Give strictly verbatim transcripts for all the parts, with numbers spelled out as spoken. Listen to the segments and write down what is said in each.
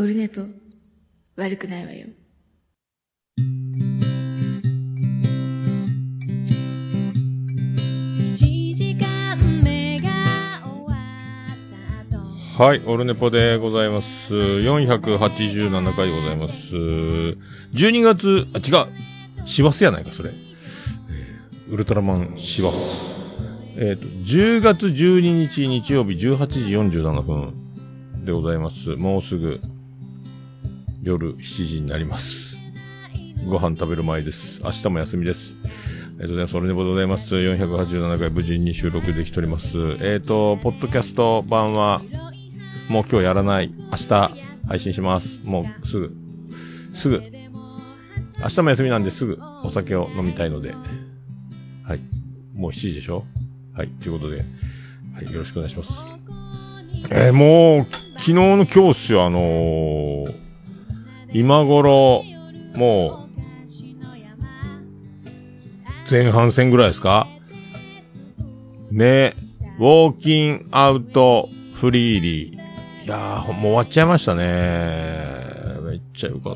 オルネポ悪くないわよ。 はい、オルネポでございます。よんひゃくはちじゅうななかいでございます。じゅうにがつ、あ、違う、師走やないか、それ。えー、ウルトラマン師走。えっと、じゅうがつじゅうににち日曜日じゅうはちじよんじゅうななふんでございます。もうすぐ夜しちじになります。ご飯食べる前です。明日も休みです。ありがとうございます。オルネポでございます。よんひゃくはちじゅうななかい無事に収録できております。えっと、ポッドキャスト版は、もう今日やらない。明日配信します。もうすぐ。すぐ。明日も休みなんですぐお酒を飲みたいので。はい。もうしちじでしょ？はい。ということで。はい。よろしくお願いします。えー、もう、昨日の今日っすよ。あのー、今頃、もう、前半戦ぐらいですか？ね。ウォーキンアウトフリーリー。いやー、もう終わっちゃいましたね。めっちゃよかった。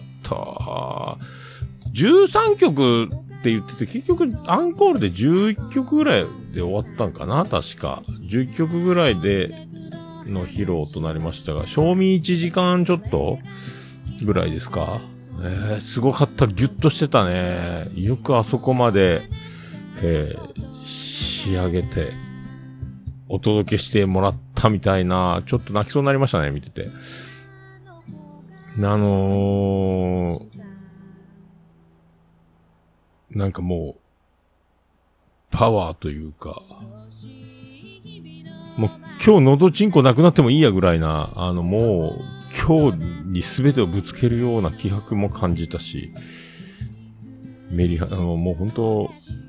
じゅうさんきょくって言ってて、結局アンコールでじゅういっきょくぐらいで終わったんかな確か。じゅういっきょくぐらいでの披露となりましたが、賞味いちじかんちょっとぐらいですか？えー、すごかった。ギュッとしてたね。よくあそこまで、えー、仕上げて、お届けしてもらったみたいな、ちょっと泣きそうになりましたね、見てて。あのー、なんかもう、パワーというか、もう今日喉チンコなくなってもいいやぐらいな、あのもう、今日に全てをぶつけるような気迫も感じたし、メリハ、あの、もう本当、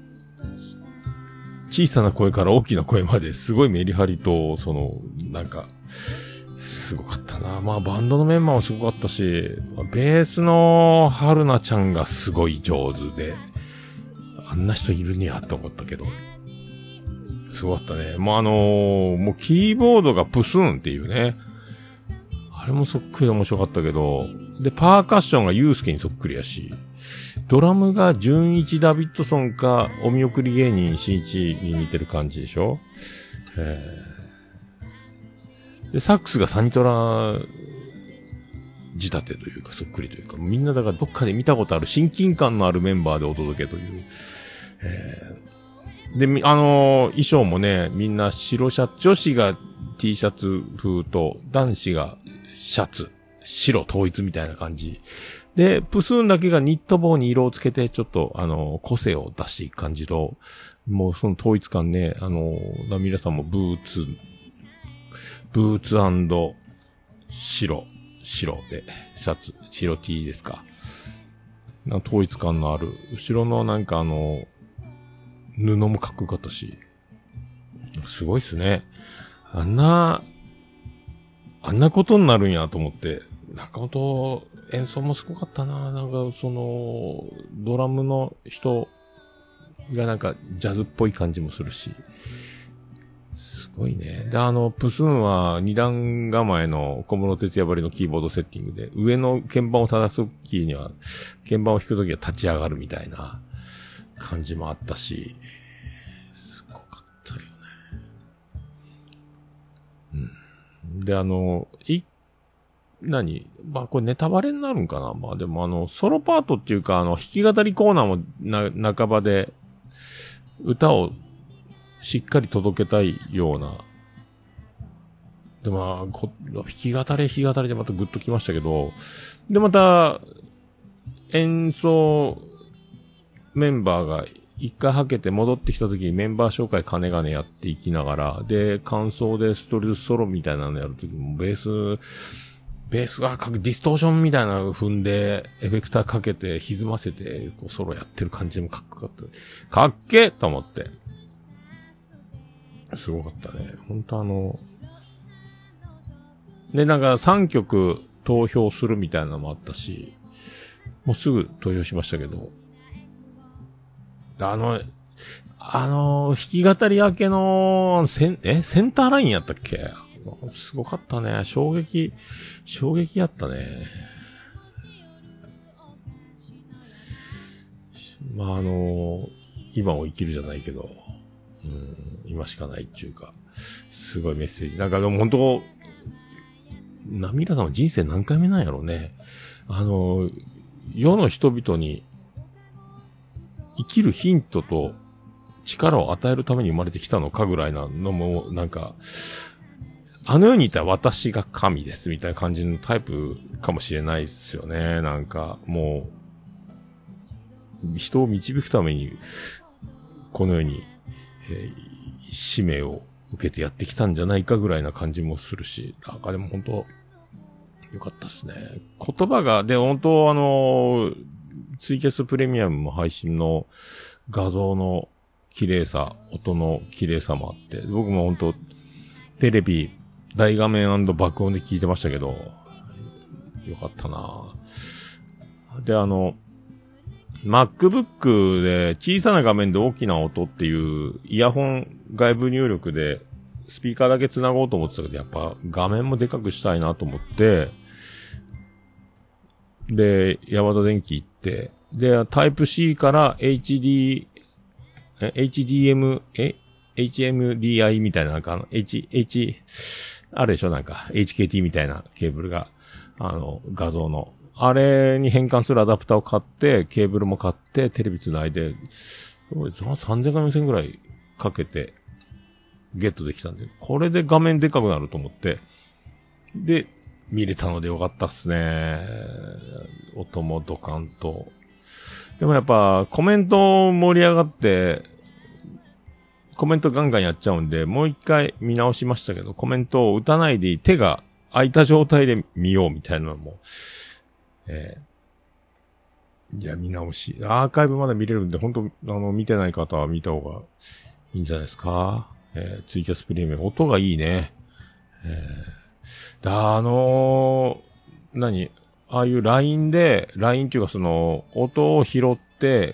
小さな声から大きな声まですごいメリハリと、その、なんか、すごかったな。まあバンドのメンバーもすごかったし、ベースの春菜ちゃんがすごい上手で、あんな人いるにやと思ったけど、すごかったね。もうあのー、もうキーボードがプスーンっていうね、あれもそっくりで面白かったけど、で、パーカッションがユースケにそっくりやし、ドラムが純一ダビッドソンか、お見送り芸人新一に似てる感じでしょ？えー、で、サックスがサニトラ仕立てというか、そっくりというか、みんなだからどっかで見たことある親近感のあるメンバーでお届けという。えー、で、あのー、衣装もね、みんな白シャツ、女子が T シャツ風と、男子がシャツ、白統一みたいな感じ。で、プスーンだけがニット帽に色をつけて、ちょっと、あの、個性を出していく感じと、もうその統一感ね、あの、皆さんもブーツ、ブーツ&白、白で、シャツ、白 T ですか。なんか統一感のある、後ろのなんかあの、布もかっこよかったし、すごいっすね。あんな、あんなことになるんやと思って、中本、演奏もすごかったな。なんかそのドラムの人がなんかジャズっぽい感じもするし、すごいね。で、あのプスーンは二段構えの小室哲也ばりのキーボードセッティングで、上の鍵盤を叩くときには鍵盤を弾くときは立ち上がるみたいな感じもあったし、すごかったよね。うん。で、あの一何まあ、これネタバレになるんかなまあ、でもあの、ソロパートっていうか、あの、弾き語りコーナーもな、半ばで、歌をしっかり届けたいような。で、まあ、こ弾き語り弾き語りでまたグッときましたけど、で、また、演奏メンバーが一回はけて戻ってきた時にメンバー紹介金がねやっていきながら、で、感想でストリートソロみたいなのやるときも、ベース、ベースがかくディストーションみたいなの踏んで、エフェクターかけて、歪ませて、こうソロやってる感じもかっこよかった。かっけーと思って。すごかったね。ほんとあの、で、なんかさんきょく投票するみたいなのもあったし、もうすぐ投票しましたけど、あの、あの、弾き語り明けの、セン、えセンターラインやったっけすごかったね。衝撃、衝撃やったね。まあ、あの、今を生きるじゃないけど、うん、今しかないっていうか、すごいメッセージ。なんかでも本当、ナミラさんは人生何回目なんやろうね。あの、世の人々に生きるヒントと力を与えるために生まれてきたのかぐらいなのも、なんか、あの世にいた私が神ですみたいな感じのタイプかもしれないですよね。なんか、もう、人を導くために、この世に、えー、使命を受けてやってきたんじゃないかぐらいな感じもするし、なんかでも本当、よかったっすね。言葉が、で、本当あの、ツイキャスプレミアムも配信の画像の綺麗さ、音の綺麗さもあって、僕も本当テレビ、大画面&爆音で聞いてましたけど、よかったなで、あの、MacBook で小さな画面で大きな音っていうイヤホン外部入力でスピーカーだけ繋ごうと思ってたけど、やっぱ画面もでかくしたいなと思って、で、ヤマダ電機行って、で、タイプ C から エイチディー、エイチディーエム、え エイチエムディーアイ みたいな、なんかあの、H、H、あるでしょなんか、エイチケーティー みたいなケーブルが、あの、画像の。あれに変換するアダプターを買って、ケーブルも買って、テレビ繋いで、さんぜんかよんせんぐらいかけて、ゲットできたんで、これで画面でかくなると思って、で、見れたのでよかったっすね。音もドカンと。でもやっぱ、コメント盛り上がって、コメントガンガンやっちゃうんで、もう一回見直しましたけど、コメントを打たないでいい、手が空いた状態で見ようみたいなのも、えー、いや、見直し。アーカイブまだ見れるんで、本当あの、見てない方は見た方がいいんじゃないですか。えー、ツイキャスプレミアム、音がいいね。えー、だ、あのー、何ああいう ライン で、ライン っていうかその、音を拾って、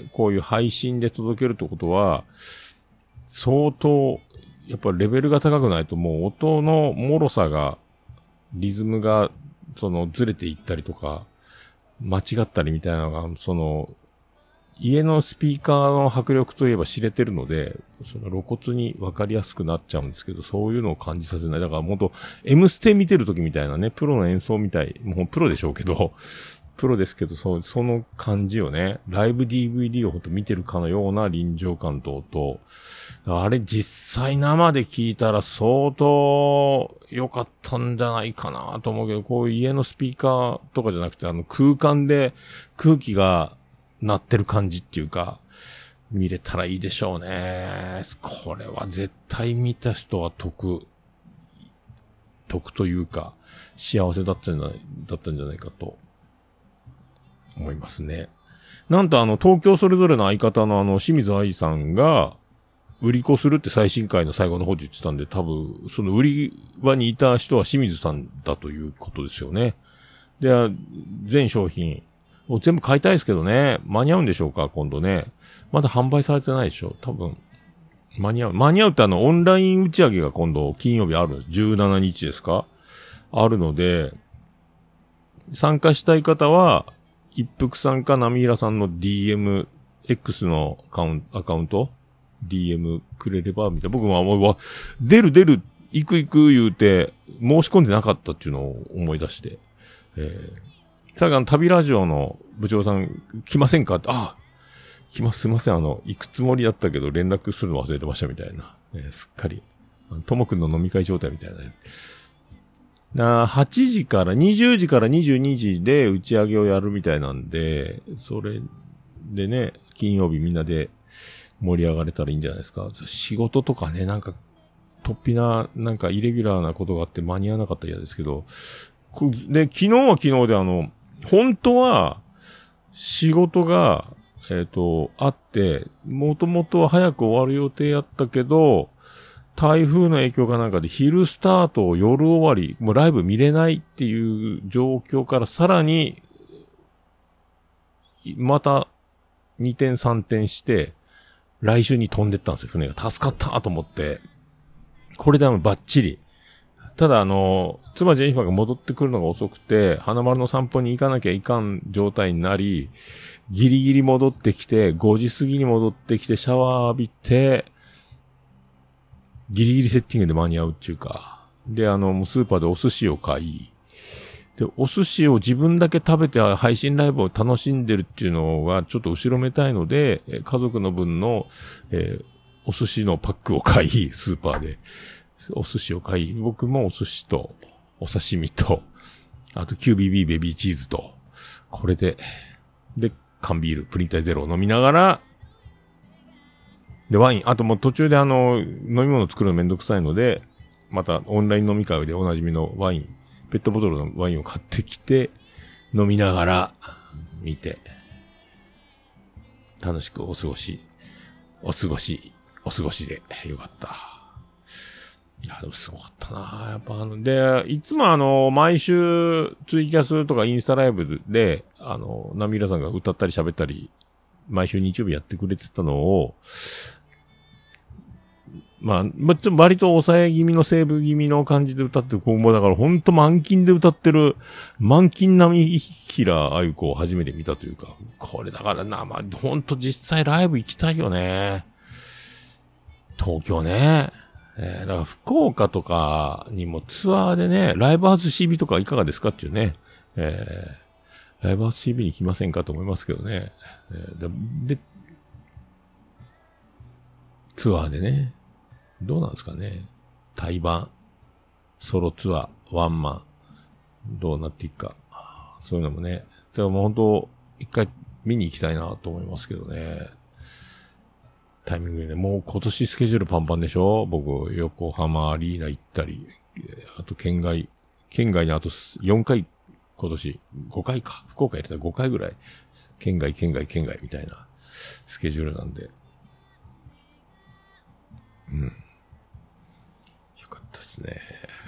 こういう配信で届けるってことは、相当、やっぱレベルが高くないともう音の脆さが、リズムが、その、ずれていったりとか、間違ったりみたいなのが、その、家のスピーカーの迫力といえば知れてるので、その露骨に分かりやすくなっちゃうんですけど、そういうのを感じさせない。だから本当 M ステ見てる時みたいなね、プロの演奏みたい、もうプロでしょうけど、プロですけど、そう、その感じをね、ライブ ディーブイディー をほんと見てるかのような臨場感と音、あれ実際生で聞いたら相当良かったんじゃないかなと思うけど、こういう家のスピーカーとかじゃなくて、あの空間で空気が鳴ってる感じっていうか、見れたらいいでしょうね。これは絶対見た人は得、得というか、幸せだったんじゃない、だったんじゃないかと思いますね。なんとあの、東京それぞれの相方のあの、清水愛さんが、売り子するって最新回の最後の方で言ってたんで、多分、その売り場にいた人は清水さんだということですよね。で、全商品を全部買いたいですけどね、間に合うんでしょうか、今度ね。まだ販売されてないでしょ、多分。間に合う。間に合うってあの、オンライン打ち上げが今度、金曜日ある。じゅうしちにちですか？あるので、参加したい方は、一服さんかナミイラさんの ディーエム、X のアカウント、アカウントディーエム くれれば、みたいな。僕ももう、出る出る、行く行く言うて、申し込んでなかったっていうのを思い出して。えー、さっきあの、旅ラジオの部長さん、来ませんかって、あ、来ます、すいません、あの、行くつもりだったけど、連絡するの忘れてましたみたいな。えー、すっかり。ともくんの飲み会状態みたいなね。なはちじから、にじゅうじからにじゅうにじで打ち上げをやるみたいなんで、それでね、金曜日みんなで、盛り上がれたらいいんじゃないですか。仕事とかね、なんか、突飛な、なんかイレギュラーなことがあって間に合わなかったら嫌ですけど、で、昨日は昨日であの、本当は、仕事が、えっと、あって、もともとは早く終わる予定やったけど、台風の影響かなんかで昼スタートを夜終わり、もうライブ見れないっていう状況からさらに、またにてんさんてんして、来週に飛んでったんですよ、船が。助かったと思って。これでもバッチリ。 ただあの、妻ジェニファーが戻ってくるのが遅くて、花丸の散歩に行かなきゃいかん状態になり、ギリギリ戻ってきて、ごじ過ぎに戻ってきて、シャワー浴びて、ギリギリセッティングで間に合うっていうか。で、あの、もうスーパーでお寿司を買い、で、お寿司を自分だけ食べて配信ライブを楽しんでるっていうのがちょっと後ろめたいので、家族の分の、えー、お寿司のパックを買い、スーパーで。お寿司を買い、僕もお寿司と、お刺身と、あと キュービービー ベビーチーズと、これで、で、缶ビール、プリン体ゼロを飲みながら、で、ワイン、あともう途中であの、飲み物作るのめんどくさいので、またオンライン飲み会でおなじみのワイン、ペットボトルのワインを買ってきて、飲みながら、見て、楽しくお過ごし、お過ごし、お過ごしでよかった。いや、でもすごかったなやっぱあの、で、いつもあの、毎週ツイキャスとかインスタライブで、あの、ナミラさんが歌ったり喋ったり、毎週日曜日やってくれてたのを、まあ、まあ、ちょっと割と抑え気味のセーブ気味の感じで歌ってる子もだからほんと満勤で歌ってる、満勤なみひらあゆこを初めて見たというか、これだからな、まあ、ほんと実際ライブ行きたいよね。東京ね。えー、だから福岡とかにもツアーでね、ライブハウス シービー とかいかがですかっていうね、えー、ライブハウス シービー に来ませんかと思いますけどね。えー、で、でツアーでね、どうなんですかね。対バン、ソロツアー、ワンマン、どうなっていくか。そういうのもね。でももう本当、一回見に行きたいなと思いますけどね。タイミングでね、もう今年スケジュールパンパンでしょ？僕、横浜アリーナ行ったり、あと県外、県外にあとよんかい、今年、ごかいか。福岡やってたらごかいぐらい。県外、県外、県外みたいなスケジュールなんで。うん。よかったですね。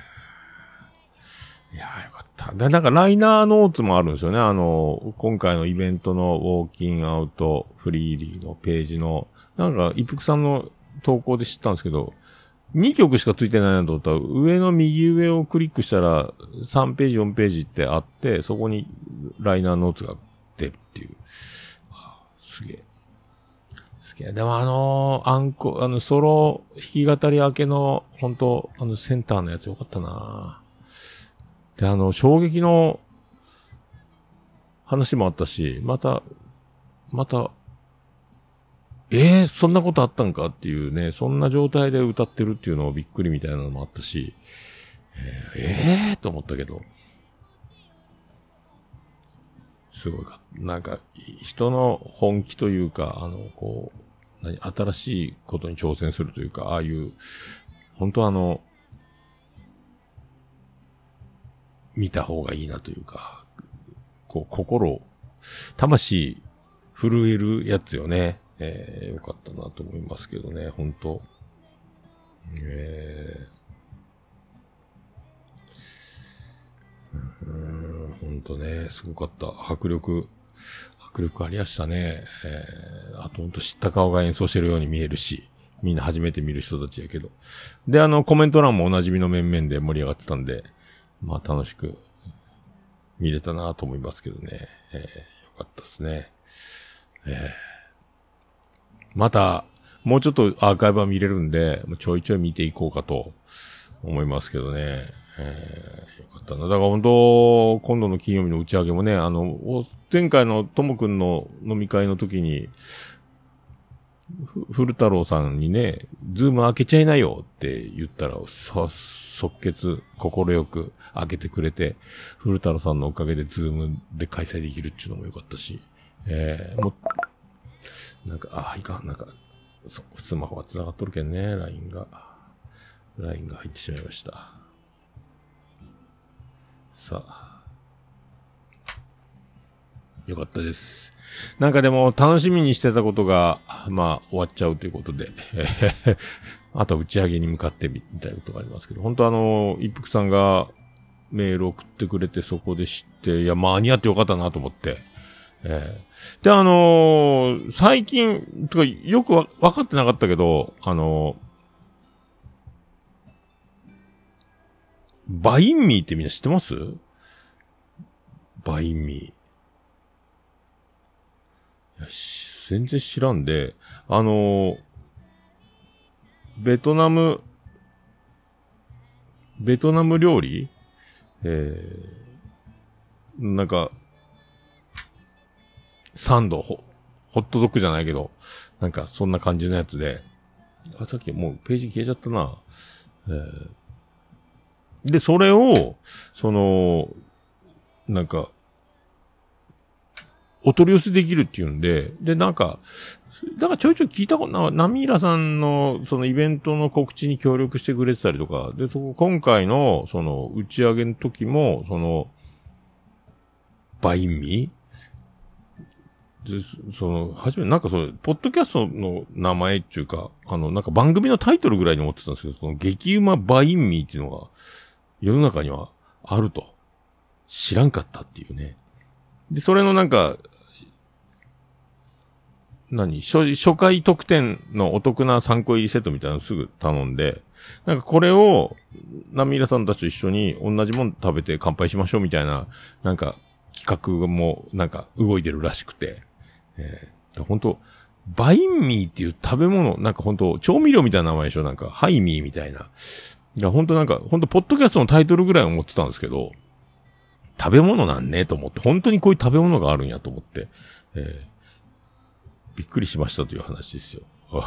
いやーよかった。で、なんかライナーノーツもあるんですよね。あの、今回のイベントのウォーキングアウトフリーリーのページの、なんか、一服さんの投稿で知ったんですけど、にきょくしかついてないなと思ったら、上の右上をクリックしたら、さんページ、よんページってあって、そこにライナーノーツが出るっていう。はあ、すげえ。すげえ。でもあのー、アンコ、あの、ソロ弾き語り明けの、本当あの、センターのやつよかったなで、あの、衝撃の話もあったし、また、また、えー、そんなことあったんかっていうね、そんな状態で歌ってるっていうのをびっくりみたいなのもあったし、えー、えー、と思ったけど、すごいか、なんか、人の本気というか、あの、こう、何、新しいことに挑戦するというか、ああいう、本当あの、見た方がいいなというか、こう、心、魂、震えるやつよね。えー、よかったなと思いますけどね、本当えー、うーん、本当ね、すごかった。迫力、迫力ありましたね。えー、あと本当知った顔が演奏してるように見えるし、みんな初めて見る人たちやけど。で、あの、コメント欄もおなじみの面々で盛り上がってたんで、まあ楽しく見れたなと思いますけどね。えー、よかったですね。えーまた、もうちょっとアーカイブは見れるんで、ちょいちょい見ていこうかと思いますけどね。えー、よかったな。だから本当、今度の金曜日の打ち上げもね、あの、前回のともくんの飲み会の時に、古太郎さんにね、ズーム開けちゃいなよって言ったら、さ、即決、心よく開けてくれて、古太郎さんのおかげでズームで開催できるっていうのもよかったし、えー、もなんか、ああ、いかん、なんか、そ、スマホは繋がっとるけんね、ライン が。ライン が入ってしまいました。さあ。よかったです。なんかでも、楽しみにしてたことが、まあ、終わっちゃうということで、あと打ち上げに向かってみたいなことがありますけど、本当あの、一服さんがメール送ってくれてそこで知って、いや、間に合ってよかったなと思って、えー、で、あのー、最近、とか、よくわ、わかってなかったけど、あのバインミーってみんな知ってます？バインミー。いや、全然知らんで、あのー、ベトナム、ベトナム料理えー、なんか、サンド、ホ、ホットドッグじゃないけど、なんかそんな感じのやつで、あ、さっきもうページ消えちゃったな。えー、で、それを、その、なんか、お取り寄せできるっていうんで、で、なんか、だからちょいちょい聞いたことな、ナミーラさんの、そのイベントの告知に協力してくれてたりとか、で、そこ、今回の、その、打ち上げの時も、その、バインミーで、その、はじめ、なんかその、ポッドキャストの名前っていうか、あの、なんか番組のタイトルぐらいに思ってたんですけど、その、激うまバインミーっていうのが、世の中にはあると。知らんかったっていうね。で、それのなんか、何初、初回特典のお得なさんこ入りセットみたいなのすぐ頼んで、なんかこれを、ナミーラさんたちと一緒に同じもん食べて乾杯しましょうみたいな、なんか企画もなんか動いてるらしくて、えー、本当バインミーっていう食べ物、なんか本当調味料みたいな名前でしょなんか、ハイミーみたいな。いや、本当なんか、本当ポッドキャストのタイトルぐらい思ってたんですけど、食べ物なんねと思って、本当にこういう食べ物があるんやと思って、えーびっくりしましたという話ですよ。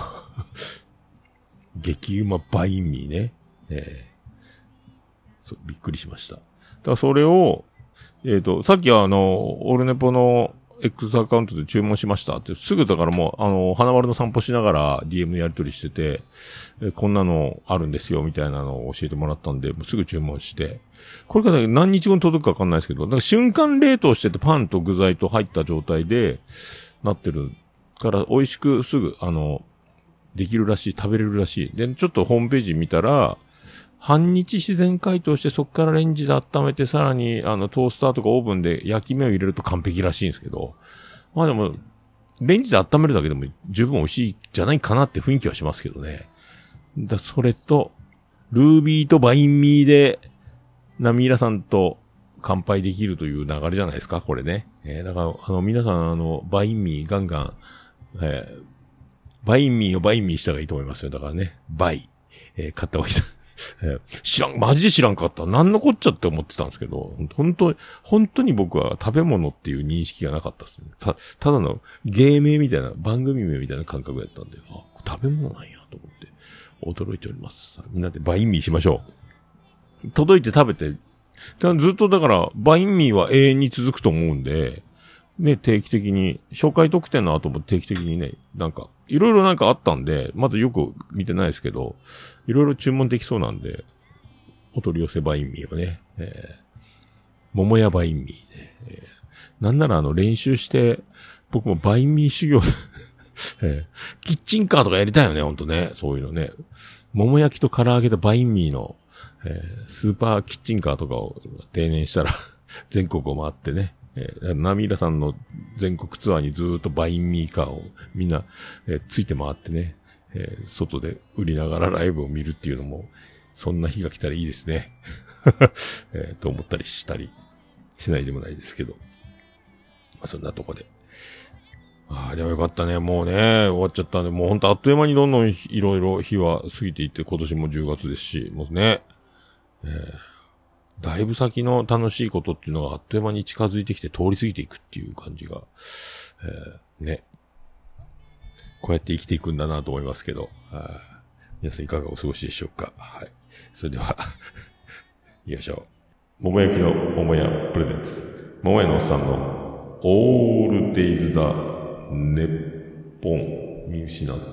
激うまバインミーね。えー、そう、びっくりしました。だからそれを、えっ、ー、と、さっきはあの、オルネポの X アカウントで注文しましたって、すぐだからもう、あの、花丸の散歩しながら ディーエム やり取りしてて、えこんなのあるんですよ、みたいなのを教えてもらったんで、もうすぐ注文して、これから何日後に届くかわかんないですけど、だから瞬間冷凍しててパンと具材と入った状態で、なってる。から美味しくすぐ、あの、できるらしい、食べれるらしい。で、ちょっとホームページ見たら、半日自然解凍してそっからレンジで温めて、さらに、あの、トースターとかオーブンで焼き目を入れると完璧らしいんですけど、まあでも、レンジで温めるだけでも十分美味しいじゃないかなって雰囲気はしますけどね。だそれと、ルービーとバインミーで、ナミーラさんと乾杯できるという流れじゃないですか、これね。えー、だから、あの、皆さん、あの、バインミーガンガン、えー、バインミーをバインミーした方がいいと思いますよ。だからね、バイ、えー、買った方がいい。えー、知らん、マジで知らんかった。なんのこっちゃって思ってたんですけど、本当本当に僕は食べ物っていう認識がなかったですね。た、ただの芸名みたいな、番組名みたいな感覚やったんで、あ、食べ物なんやと思って驚いております。みんなでバインミーしましょう。届いて食べて、ずっとだから、バインミーは永遠に続くと思うんで、ね、定期的に、紹介特典の後も定期的にね、なんか、いろいろなんかあったんで、まだよく見てないですけど、いろいろ注文できそうなんで、お取り寄せバインミーをね、えー、桃屋バインミーで、えー、なんならあの練習して、僕もバインミー修行、えー、キッチンカーとかやりたいよね、ほんとね、そういうのね。桃焼きと唐揚げとバインミーの、えー、スーパーキッチンカーとかを定年したら、全国を回ってね、えー、ナミーラさんの全国ツアーにずーっとバインミーカーをみんな、えー、ついて回ってね、えー、外で売りながらライブを見るっていうのも、そんな日が来たらいいですね。えー、と思ったりしたりしないでもないですけど。まあ、そんなとこで。ああ、でもよかったね。もうね、終わっちゃったんで、もうほんとあっという間にどんどんいろいろ日は過ぎていって、今年もじゅうがつですし、もうね、えーだいぶ先の楽しいことっていうのがあっという間に近づいてきて通り過ぎていくっていう感じが、えー、ね。こうやって生きていくんだなと思いますけど、皆さんいかがお過ごしでしょうか。はい。それでは、行きましょう。桃焼きの桃屋プレゼンツ。桃屋のおっさんのオールデイズだ、ネッポン、見失った。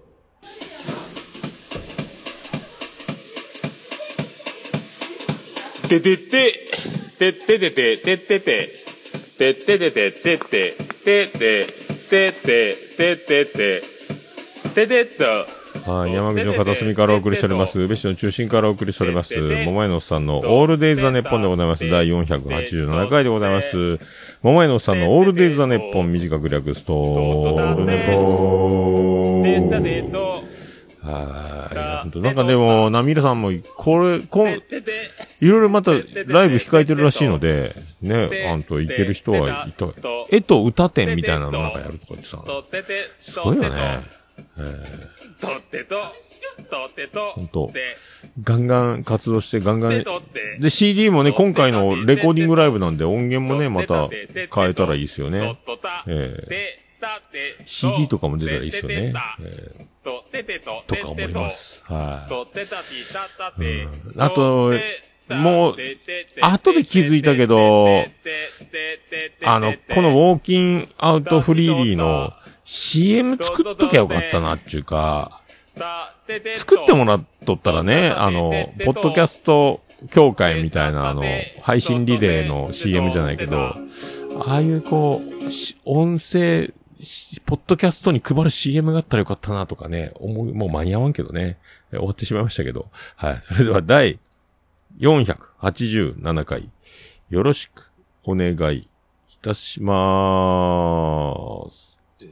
ててて、てててて、ててて、てててて、ててて、ててて、ててて、ててと。はい、山口の片隅からお送りしております。宇部市の中心からお送りしております。桃屋のおっさんのオールデイズ・ザ・ネッポンでございます。だいよんひゃくはちじゅうななかいでございます。桃屋のおっさんのオールデイズ・ザ・ネッポン、短く略すと、オールネポー。はい。なんかでも、ナミーラさんも、これ、こん、 いろいろまたライブ控えてるらしいので、ね、あんと行ける人はいた。絵と歌展みたいなのなんかやるとか言ってさ。すごいよね。えー、ほんと。ガンガン活動してガンガン。で、シーディー もね、今回のレコーディングライブなんで音源もね、また変えたらいいですよね。えー、シーディー とかも出たらいいですよね。えーとか思います。はい、うん。あと、もう、後で気づいたけど、あの、このウォーキンアウトフリーリーの シーエム 作っときゃよかったなっていうか、作ってもらっとったらね、あの、ポッドキャスト協会みたいなあの、配信リレーの シーエム じゃないけど、ああいうこう、音声、ポッドキャストに配る シーエム があったらよかったなとかね、思う、もう間に合わんけどね。終わってしまいましたけど。はい。それでは第よんひゃくはちじゅうななかい、よろしくお願いいたしまーす。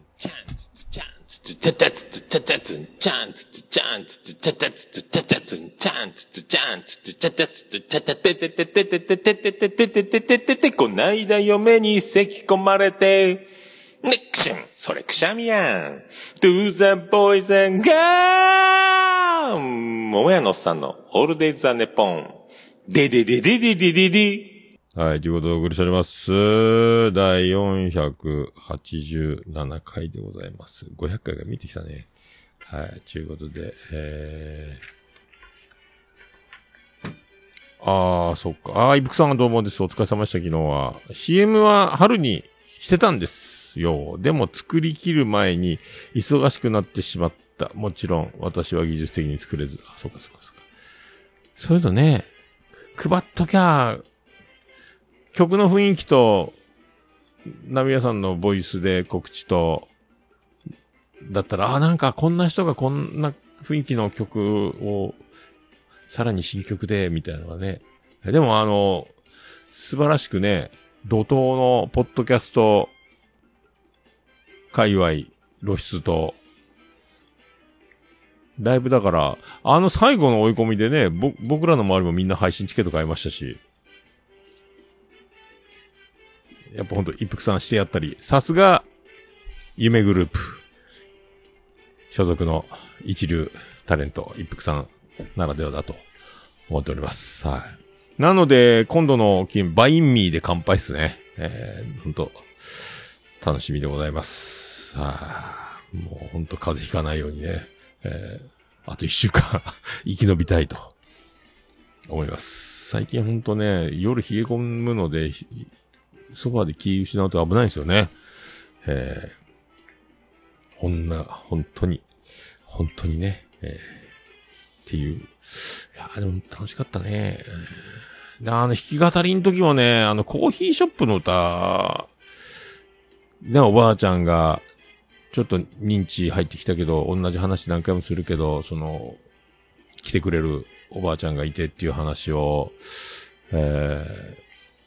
こないだ嫁に咳込まれて、ねっくしゅん、それくしゃみやん。To the boys and girls! 桃屋のおっさんのオールデイズ・ザ・ネポン。でででででででで。 はい、ということでお送りしております。第よんひゃくはちじゅうななかいでございます。ごひゃっかいが見てきたね。はい、ということで、えー、あー、そっか。あー、イブクさんがどうもです。お疲れ様でした、昨日は。シーエム は春にしてたんです。よ。でも作り切る前に忙しくなってしまった。もちろん私は技術的に作れず。あ、そうかそうかそうか。そういうのね、配っときゃ、曲の雰囲気と、ナミヤさんのボイスで告知と、だったら、あ、なんかこんな人がこんな雰囲気の曲を、さらに新曲で、みたいなのがね。でもあの、素晴らしくね、怒涛のポッドキャスト、界隈、露出と、だいぶだから、あの最後の追い込みでね、ぼ、僕らの周りもみんな配信チケット買いましたし、やっぱほんと一服さんしてやったり、さすが、夢グループ、所属の一流タレント、一服さんならではだと思っております。はい。なので、今度の金、バインミーで乾杯っすね。えー、ほんと、楽しみでございます。はあ、もうほんと風邪ひかないようにね、えー、あと一週間生き延びたいと思います。最近ほんとね、夜冷え込むので、ソファーで気失うと危ないんですよね。えー、ほんな、本当に、本当にね、えー、っていう。いや、でも楽しかったね。で、あの、弾き語りの時もね、あの、コーヒーショップの歌、ね、おばあちゃんが、ちょっと認知入ってきたけど、同じ話何回もするけど、その、来てくれるおばあちゃんがいてっていう話を、え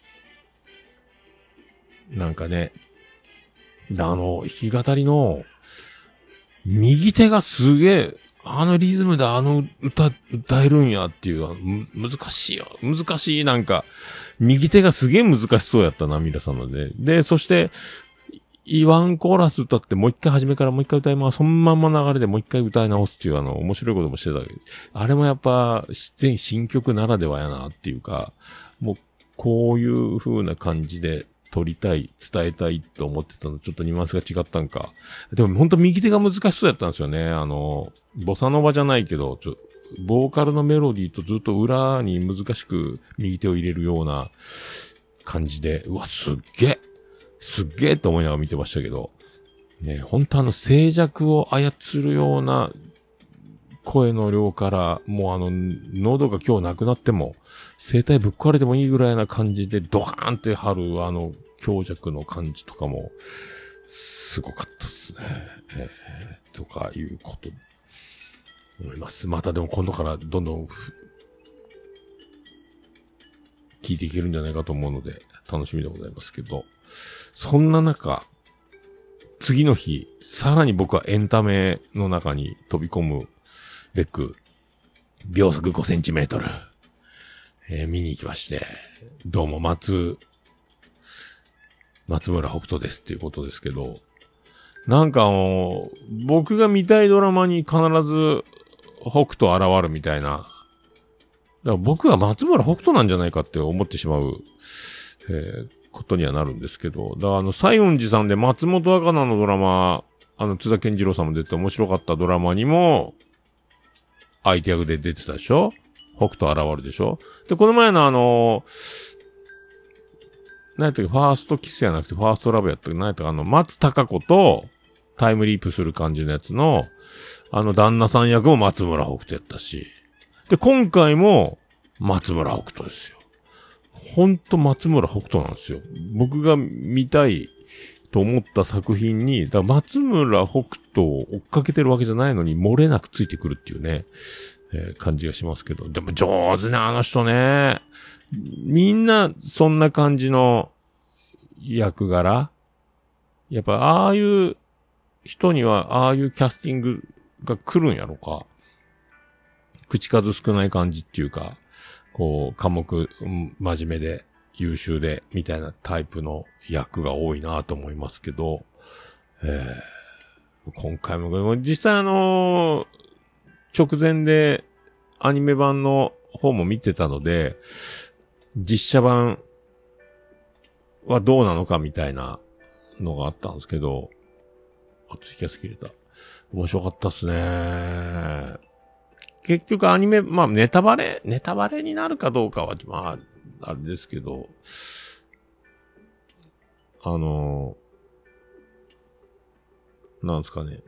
ー、なんかね、あの、弾き語りの、右手がすげえ、あのリズムであの歌、歌えるんやっていう、む、難しいよ。難しい、なんか、右手がすげえ難しそうやったな、皆さんので。で、そして、ワンコーラス歌ってもう一回初めからもう一回歌います。そのまんま流れでもう一回歌い直すっていうあの、面白いこともしてたけど、あれもやっぱ、全新曲ならではやなっていうか、もう、こういう風な感じで撮りたい、伝えたいと思ってたの、ちょっとニュアンスが違ったんか。でも本当右手が難しそうやったんですよね。あの、ボサノバじゃないけど、ちょ、ボーカルのメロディーとずっと裏に難しく右手を入れるような感じで、うわ、すっげえすっげえと思いながら見てましたけど、ね、本当あの静寂を操るような声の量から、もうあの、喉が今日なくなっても、声帯ぶっ壊れてもいいぐらいな感じで、ドカーンって張るあの、強弱の感じとかも、すごかったっすね。えー、とかいうこと、思います。またでも今度からどんどん、聞いていけるんじゃないかと思うので、楽しみでございますけど、そんな中、次の日、さらに僕はエンタメの中に飛び込むべく、秒速ごセンチメートル。 えー、見に行きまして、どうも松、松村北斗ですっていうことですけど、なんかあの、僕が見たいドラマに必ず北斗現るみたいな、だから僕は松村北斗なんじゃないかって思ってしまう、えー、ことにはなるんですけど、だからあの、西園寺さんで松本若菜のドラマ、あの、津田健次郎さんも出て面白かったドラマにも、相手役で出てたでしょ？北斗現るでしょ？で、この前のあの、何やったっけ、ファーストキスやなくてファーストラブやったっけ、何やったか、あの、松たか子とタイムリープする感じのやつの、あの、旦那さん役も松村北斗やったし。で、今回も松村北斗ですよ。ほんと松村北斗なんですよ。僕が見たいと思った作品に、だから松村北斗を追っかけてるわけじゃないのに漏れなくついてくるっていうね、えー、感じがしますけど。でも上手ね、あの人ね。みんなそんな感じの役柄？やっぱああいう人にはああいうキャスティングが来るんやろか。口数少ない感じっていうか、こう、科目、真面目で優秀でみたいなタイプの役が多いなと思いますけど、えー、今回も実際あのー、直前でアニメ版の方も見てたので、実写版はどうなのかみたいなのがあったんですけど、あ、ツイキャス切れた。面白かったっすね。結局アニメ、まあネタバレ、ネタバレになるかどうかは、まあ、あれですけど、あの、なんですかね。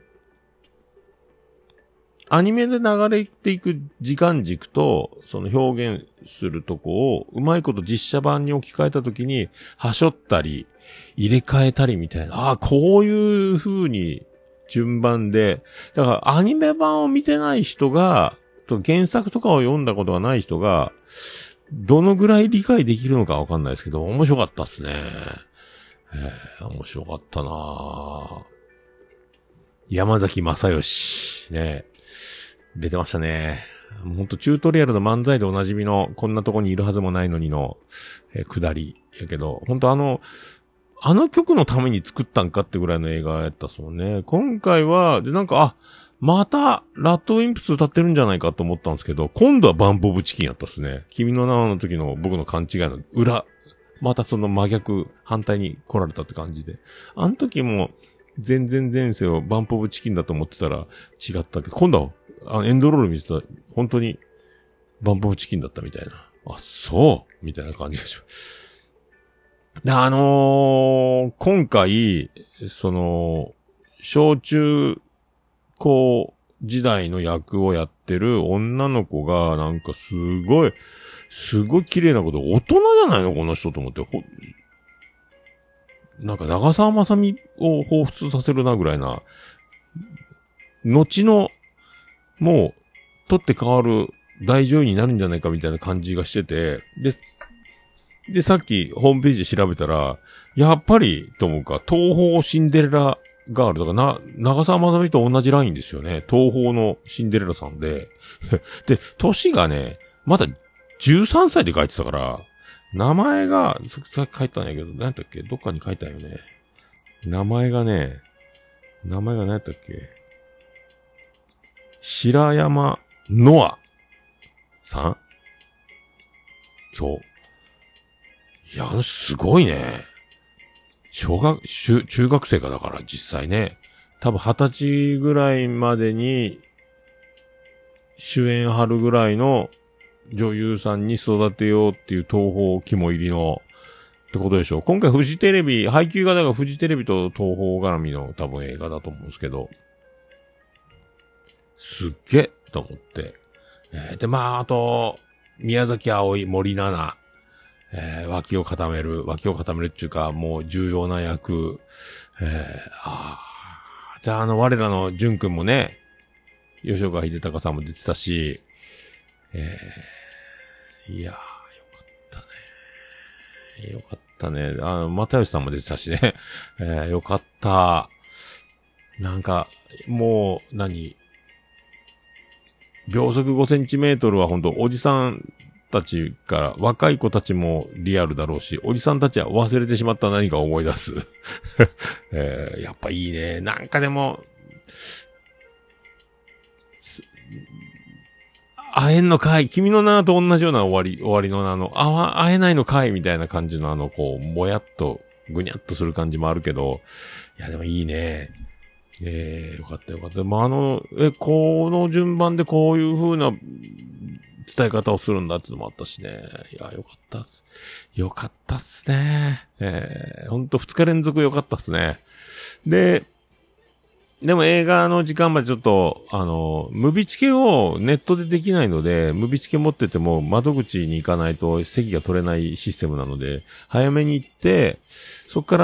アニメで流れていく時間軸と、その表現するとこを、うまいこと実写版に置き換えたときに、はしょったり、入れ替えたりみたいな、ああ、こういう風に順番で、だからアニメ版を見てない人が、と原作とかを読んだことがない人が、どのぐらい理解できるのかわかんないですけど、面白かったっすね。えー、面白かったなぁ。山崎正義、ね。出てましたね。ほんとチュートリアルの漫才でおなじみの、こんなとこにいるはずもないのにの、えー、下りやけど、ほんとあの、あの曲のために作ったんかってぐらいの映画やったそうね。今回は、で、なんか、あ、また、ラッドウィンプス歌ってるんじゃないかと思ったんですけど、今度はバンポブチキンやったっすね。君の名はの時の僕の勘違いの裏、またその真逆、反対に来られたって感じで。あの時も、全然前世をバンポブチキンだと思ってたら違ったって、今度は、あエンドロール見てたら、本当に、バンポブチキンだったみたいな。あ、そうみたいな感じがします。で、あのー、今回、その、小中、高時代の役をやってる女の子が、なんかすごい、すごい綺麗なこと、大人じゃないのこの人と思って、ほ、なんか長澤まさみを彷彿させるなぐらいな、後の、もう、取って変わる大女優になるんじゃないかみたいな感じがしてて、で、で、さっきホームページで調べたら、やっぱり、と思うか、東宝シンデレラガールだからな、長澤まさみと同じラインですよね。東宝のシンデレラさんで。で、歳がね、まだじゅうさんさいで書いてたから、名前が、さっき書いたんやけど、何やったっけ？どっかに書いたんよね。名前がね、名前が何やったっけ？白山ノアさん？そう。いや、あの人すごいね。小学、中、中学生かだから実際ね。多分二十歳ぐらいまでに主演張るぐらいの女優さんに育てようっていう東宝肝入りのってことでしょう。今回フジテレビ、配給型がフジテレビと東宝絡みの多分映画だと思うんですけど。すっげえと思って。えー、で、まあ、あと、宮崎葵、森七菜。えー、脇を固める、脇を固めるっていうか、もう重要な役。えー、ああ。じゃあ、あの、我らの淳くんもね、吉岡秀隆さんも出てたし、えー、いやー、よかったね。よかったね。あの、又吉さんも出てたしね。えー、よかった。なんか、もう、何秒速ごセンチメートルはほんと、おじさんたちから、若い子たちもリアルだろうし、おじさんたちは忘れてしまった何かを思い出す。えー、やっぱいいね。なんかでも、会えんのかい君の名と同じような終わり、終わりのあの、あ、会えないのかいみたいな感じのあの、こう、もやっと、ぐにゃっとする感じもあるけど、いやでもいいね。えー、よかったよかった。まあ、あの、え、この順番でこういう風な伝え方をするんだってのもあったしね。いや、よかったっす。よかったっすね。えー、ほんと二日連続よかったっすね。で、でも映画の時間までちょっと、あの、ムビチケをネットでできないので、ムビチケ持ってても窓口に行かないと席が取れないシステムなので、早めに行って、そっから、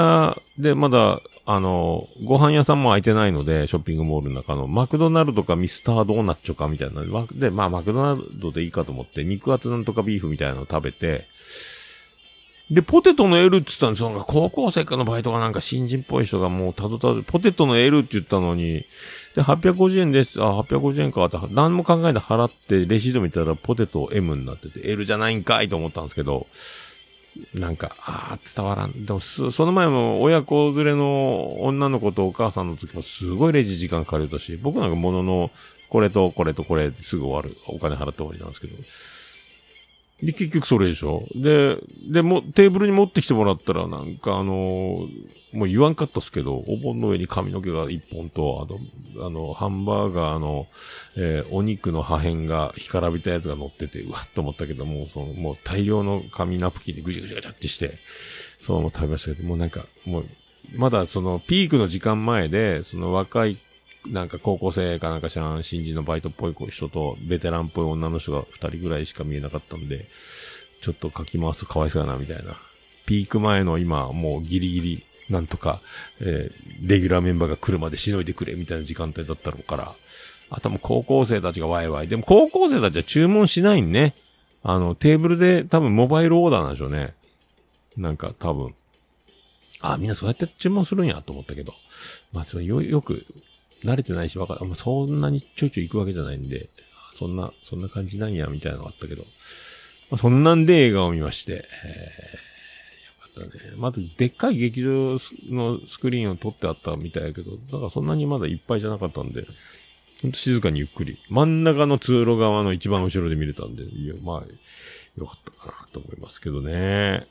で、まだ、あの、ご飯屋さんも開いてないので、ショッピングモールの中の、マクドナルドかミスタードーナッチョかみたいな。で、まあ、マクドナルドでいいかと思って、肉厚なんとかビーフみたいなのを食べて、で、ポテトの L って言ったんですよ。高校生かのバイトがなんか新人っぽい人がもうたどたど、ポテトの L って言ったのに、で、はっぴゃくごじゅうえんです。あ、はっぴゃくごじゅうえんかって、何も考えて払って、レシート見たらポテト M になってて、L じゃないんかいと思ったんですけど、なんか、ああ、伝わらん。でも、その前も親子連れの女の子とお母さんの時もすごいレジ時間かかれたし、僕なんか物の、これとこれとこれすぐ終わる。お金払って終わりなんですけど。で、結局それでしょ。で、で、も、テーブルに持ってきてもらったら、なんかあのー、もう言わんかったっすけど、お盆の上に髪の毛が一本と、あの、あの、ハンバーガーの、えー、お肉の破片が、干からびたやつが乗ってて、うわっと思ったけど、もうその、もう大量の紙ナプキンでぐちゃぐちゃぐちゃってして、そうも食べましたけど、もうなんか、もう、まだその、ピークの時間前で、その若い、なんか高校生かなんか知らん新人のバイトっぽい人とベテランっぽい女の人が二人ぐらいしか見えなかったんで、ちょっとかき回すとかわいそうやなみたいな。ピーク前の今もうギリギリなんとか、えー、レギュラーメンバーが来るまでしのいでくれみたいな時間帯だったのから、あともう高校生たちがワイワイ。でも高校生たちは注文しないんね。あのテーブルで多分モバイルオーダーなんでしょうね。なんか多分。あ、みんなそうやって注文するんやと思ったけど。まあそのよ、よく、慣れてないし、わかる。まあ、そんなにちょいちょい行くわけじゃないんで、そんな、そんな感じなんや、みたいなのがあったけど。まあ、そんなんで映画を見まして、えー、よかったね。まず、でっかい劇場のスクリーンを撮ってあったみたいやけど、だからそんなにまだいっぱいじゃなかったんで、ほんと静かにゆっくり。真ん中の通路側の一番後ろで見れたんで、いや、まあ、よかったかなと思いますけどね。え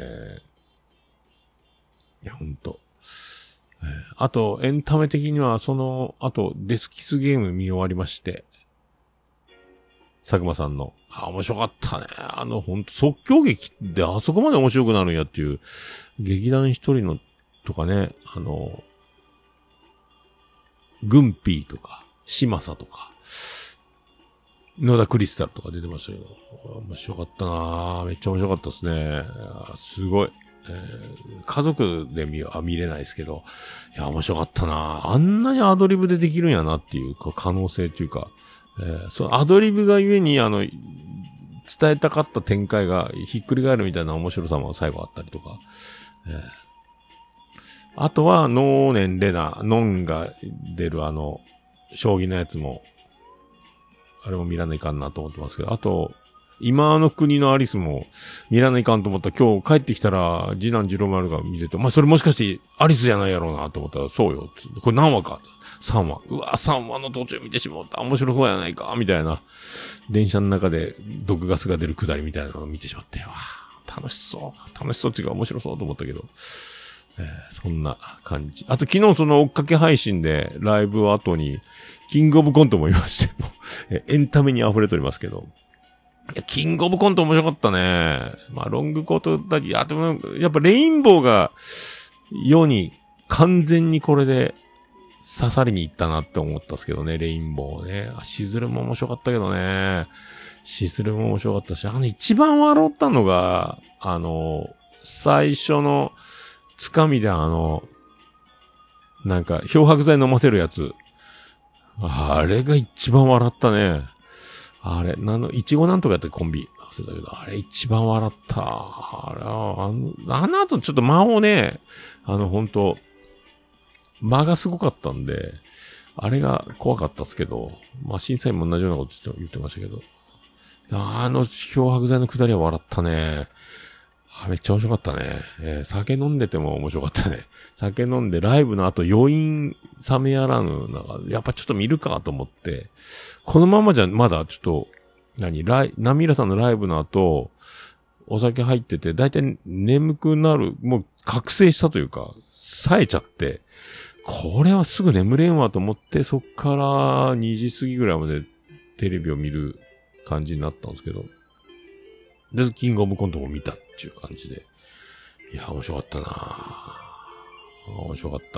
ー、いや、ほんと。あと、エンタメ的には、その、あと、デスキスゲーム見終わりまして。佐久間さんの。あ、面白かったね。あの、ほんと、即興劇であそこまで面白くなるんやっていう、劇団一人の、とかね、あの、グンピーとか、シマサとか、野田クリスタルとか出てましたけど、面白かったなぁ。めっちゃ面白かったですね。すごい。えー、家族で見、あ、見れないですけど、いや、面白かったな。あんなにアドリブでできるんやなっていうか、可能性っていうか、えー、そのアドリブがゆえに、あの、伝えたかった展開がひっくり返るみたいな面白さも最後あったりとか、えー、あとは、ノーネンレナ、ノンが出るあの、将棋のやつも、あれも見らないかんなと思ってますけど、あと、今の国のアリスも見らないかんと思ったら今日帰ってきたら次男次郎丸が見てて、まあ、それもしかしてアリスじゃないやろうなと思ったらそうよ。これ何話か ?さん 話。うわ、さんわの途中見てしまった。面白そうやないかみたいな。電車の中で毒ガスが出るくだりみたいなのを見てしまって、わ楽しそう。楽しそうっていうか面白そうと思ったけど。えー、そんな感じ。あと昨日その追っかけ配信でライブ後にキングオブコントも見まして、エンタメに溢れておりますけど。いや、キングオブコント面白かったね。まあ、ロングコートだけ、あ、でも、やっぱレインボーが、世に完全にこれで刺さりに行ったなって思ったんですけどね、レインボーね。あ、シズルも面白かったけどね。シズルも面白かったし、あの一番笑ったのが、あの、最初のつかみであの、なんか漂白剤飲ませるやつ。あれが一番笑ったね。あれ、なの、いちごなんとかやったコンビ。忘れたけど、あれ一番笑った。あれは、あの、あの後ちょっと間をね、あの、ほんと、間がすごかったんで、あれが怖かったっすけど、まあ、審査員も同じようなこと言ってましたけど、 あの漂白剤の下りは笑ったね。あ、めっちゃ面白かったね。えー、酒飲んでても面白かったね。酒飲んでライブの後余韻冷めやらぬ、なんか、やっぱちょっと見るかと思って、このままじゃまだちょっと、何、ライ、ナミラさんのライブの後、お酒入ってて、だいたい眠くなる、もう覚醒したというか、冴えちゃって、これはすぐ眠れんわと思って、そっからにじ過ぎぐらいまでテレビを見る感じになったんですけど、で、キングオブコントも見たっていう感じで。いや、面白かったなぁ。面白かった。